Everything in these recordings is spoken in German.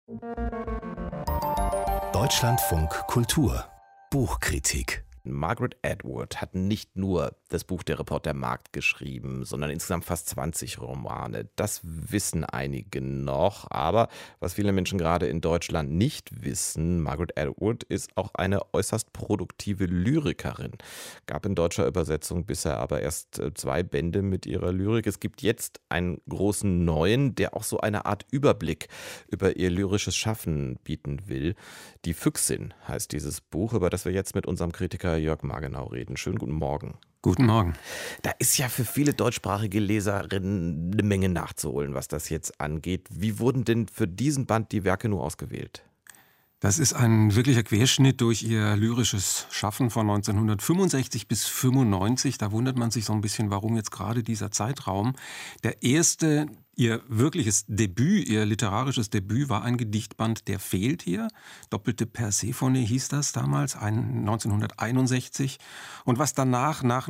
Deutschlandfunk Kultur Buchkritik. Margaret Atwood hat nicht nur das Buch Der Reporter Markt geschrieben, sondern insgesamt fast 20 Romane. Das wissen einige noch, aber was viele Menschen gerade in Deutschland nicht wissen, Margaret Atwood ist auch eine äußerst produktive Lyrikerin. Gab in deutscher Übersetzung bisher aber erst 2 Bände mit ihrer Lyrik. Es gibt jetzt einen großen neuen, der auch so eine Art Überblick über ihr lyrisches Schaffen bieten will. Die Füchsin heißt dieses Buch, über das wir jetzt mit unserem Kritiker Jörg Margenau reden. Schönen guten Morgen. Guten Morgen. Da ist ja für viele deutschsprachige Leserinnen eine Menge nachzuholen, was das jetzt angeht. Wie wurden denn für diesen Band die Werke nur ausgewählt? Das ist ein wirklicher Querschnitt durch ihr lyrisches Schaffen von 1965 bis 1995. Da wundert man sich so ein bisschen, warum jetzt gerade dieser Zeitraum. Der erste, ihr wirkliches Debüt, ihr literarisches Debüt war ein Gedichtband, der fehlt hier. Doppelte Persephone hieß das damals, 1961. Und was danach, nach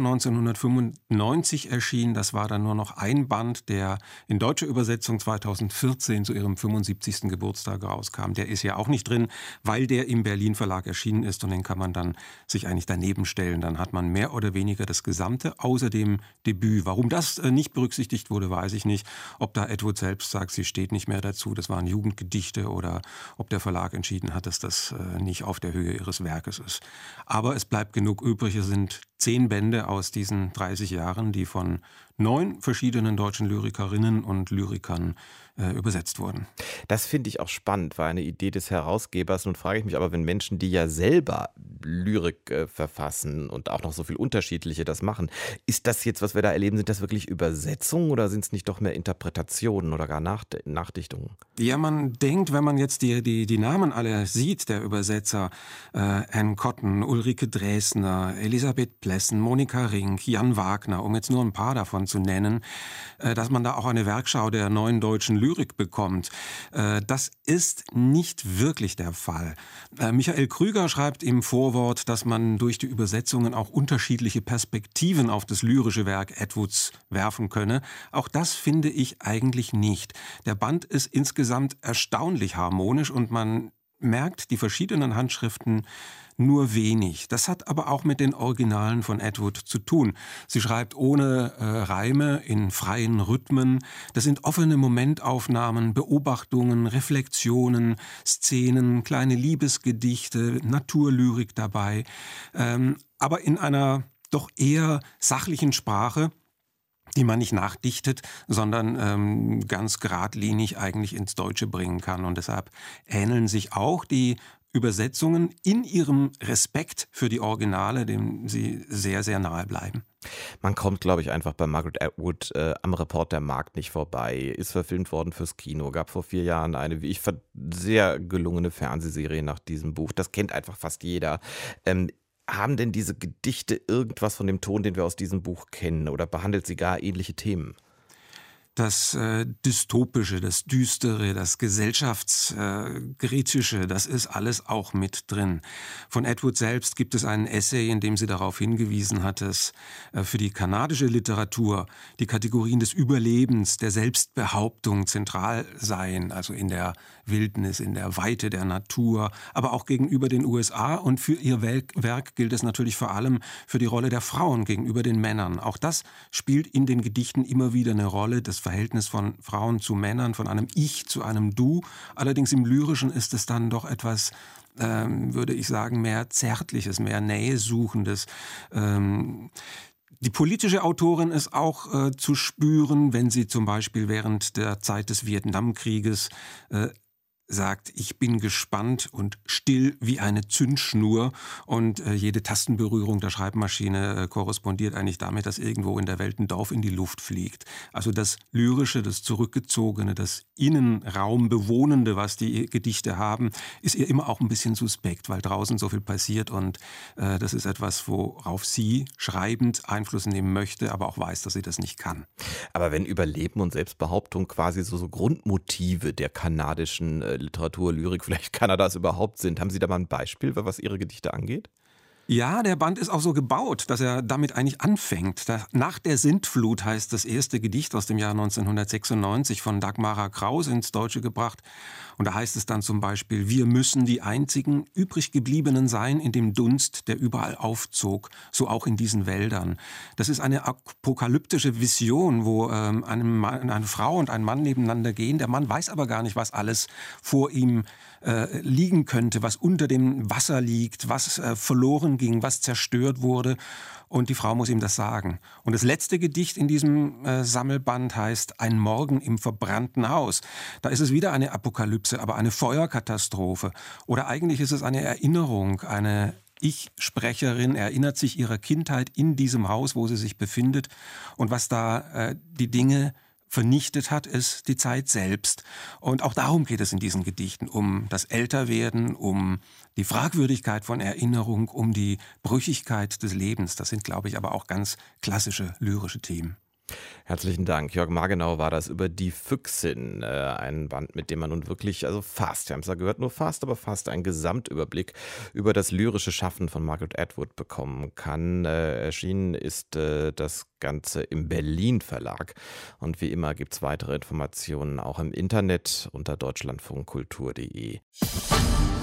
1995 erschien, das war dann nur noch ein Band, der in deutscher Übersetzung 2014 zu ihrem 75. Geburtstag rauskam. Der ist ja auch nicht drin, weil der im Berlin Verlag erschienen ist und den kann man dann sich eigentlich daneben stellen. Dann hat man mehr oder weniger das Gesamte außer dem Debüt. Warum das nicht berücksichtigt wurde, weiß ich nicht. Ob da Atwood selbst sagt, sie steht nicht mehr dazu, das waren Jugendgedichte, oder ob der Verlag entschieden hat, dass das nicht auf der Höhe ihres Werkes ist. Aber es bleibt genug übrig. Es sind 10 Bände aus diesen 30 Jahren, die von 9 verschiedenen deutschen Lyrikerinnen und Lyrikern übersetzt wurden. Das finde ich auch spannend, war eine Idee des Herausgebers. Nun frage ich mich aber, wenn Menschen, die ja selber Lyrik verfassen und auch noch so viel Unterschiedliche das machen, ist das jetzt, was wir da erleben, sind das wirklich Übersetzungen oder sind es nicht doch mehr Interpretationen oder gar Nachdichtungen? Ja, man denkt, wenn man jetzt die Namen alle sieht, der Übersetzer, Anne Cotton, Ulrike Dresner, Elisabeth Plessen, Monika Rink, Jan Wagner, um jetzt nur ein paar davon zu nennen, dass man da auch eine Werkschau der neuen deutschen Lyrik bekommt. Das ist nicht wirklich der Fall. Michael Krüger schreibt im Vorwort, dass man durch die Übersetzungen auch unterschiedliche Perspektiven auf das lyrische Werk Atwoods werfen könne. Auch das finde ich eigentlich nicht. Der Band ist insgesamt erstaunlich harmonisch und man merkt die verschiedenen Handschriften nur wenig. Das hat aber auch mit den Originalen von Atwood zu tun. Sie schreibt ohne Reime, in freien Rhythmen. Das sind offene Momentaufnahmen, Beobachtungen, Reflexionen, Szenen, kleine Liebesgedichte, Naturlyrik dabei. Aber in einer doch eher sachlichen Sprache, die man nicht nachdichtet, sondern ganz geradlinig eigentlich ins Deutsche bringen kann. Und deshalb ähneln sich auch die Übersetzungen in ihrem Respekt für die Originale, dem sie sehr, sehr nahe bleiben. Man kommt, glaube ich, einfach bei Margaret Atwood am Reporter Markt nicht vorbei. Ist verfilmt worden fürs Kino. Gab vor 4 Jahren eine, wie ich fand, sehr gelungene Fernsehserie nach diesem Buch. Das kennt einfach fast jeder. Haben denn diese Gedichte irgendwas von dem Ton, den wir aus diesem Buch kennen? Oder behandelt sie gar ähnliche Themen? Das Dystopische, das Düstere, das Gesellschaftskritische, das ist alles auch mit drin. Von Atwood selbst gibt es einen Essay, in dem sie darauf hingewiesen hat, dass für die kanadische Literatur die Kategorien des Überlebens, der Selbstbehauptung zentral seien, also in der Wildnis, in der Weite der Natur, aber auch gegenüber den USA. Und für ihr Werk gilt es natürlich vor allem für die Rolle der Frauen gegenüber den Männern. Auch das spielt in den Gedichten immer wieder eine Rolle, das Verhältnis von Frauen zu Männern, von einem Ich zu einem Du. Allerdings im Lyrischen ist es dann doch etwas, würde ich sagen, mehr Zärtliches, mehr Nähesuchendes. Die politische Autorin ist auch zu spüren, wenn sie zum Beispiel während der Zeit des Vietnamkrieges sagt, ich bin gespannt und still wie eine Zündschnur, und jede Tastenberührung der Schreibmaschine korrespondiert eigentlich damit, dass irgendwo in der Welt ein Dorf in die Luft fliegt. Also das Lyrische, das Zurückgezogene, das Innenraumbewohnende, was die Gedichte haben, ist ihr immer auch ein bisschen suspekt, weil draußen so viel passiert, und das ist etwas, worauf sie schreibend Einfluss nehmen möchte, aber auch weiß, dass sie das nicht kann. Aber wenn Überleben und Selbstbehauptung quasi so Grundmotive der kanadischen Literatur, Lyrik, vielleicht Kanadas überhaupt sind, haben Sie da mal ein Beispiel, was Ihre Gedichte angeht? Ja, der Band ist auch so gebaut, dass er damit eigentlich anfängt. Nach der Sintflut heißt das erste Gedicht aus dem Jahr 1996 von Dagmara Kraus ins Deutsche gebracht. Und da heißt es dann zum Beispiel: Wir müssen die einzigen übrig gebliebenen sein in dem Dunst, der überall aufzog, so auch in diesen Wäldern. Das ist eine apokalyptische Vision, wo eine Frau und ein Mann nebeneinander gehen. Der Mann weiß aber gar nicht, was alles vor ihm liegen könnte, was unter dem Wasser liegt, was verloren ging, was zerstört wurde. Und die Frau muss ihm das sagen. Und das letzte Gedicht in diesem Sammelband heißt Ein Morgen im verbrannten Haus. Da ist es wieder eine Apokalypse, aber eine Feuerkatastrophe. Oder eigentlich ist es eine Erinnerung, eine Ich-Sprecherin erinnert sich ihrer Kindheit in diesem Haus, wo sie sich befindet. Und was da die Dinge vernichtet hat, ist die Zeit selbst. Und auch darum geht es in diesen Gedichten, um das Älterwerden, um die Fragwürdigkeit von Erinnerung, um die Brüchigkeit des Lebens. Das sind, glaube ich, aber auch ganz klassische lyrische Themen. Herzlichen Dank. Jörg Margenau war das über Die Füchsin, ein Band, mit dem man nun wirklich, also fast, wir haben es ja gehört, nur fast, aber fast einen Gesamtüberblick über das lyrische Schaffen von Margaret Atwood bekommen kann. Erschienen ist das Ganze im Berlin Verlag. Und wie immer gibt es weitere Informationen auch im Internet unter deutschlandfunkkultur.de.